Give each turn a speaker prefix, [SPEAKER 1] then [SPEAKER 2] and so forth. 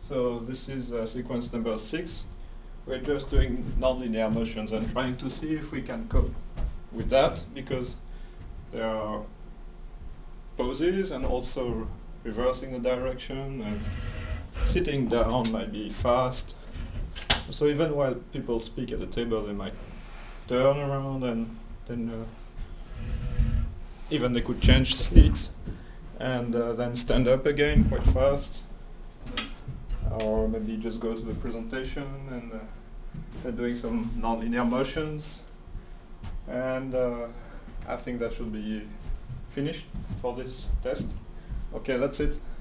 [SPEAKER 1] So this is sequence number 6. We're just doing nonlinear motions and trying to see if we can cope with that, because there are poses and also reversing the direction, and sitting down might be fast. So even while people speak at the table, they might turn around and then even they could change seats and then stand up again quite fast, or maybe just go to the presentation and doing some nonlinear motions. And I think that should be finished for this test. Okay, that's it.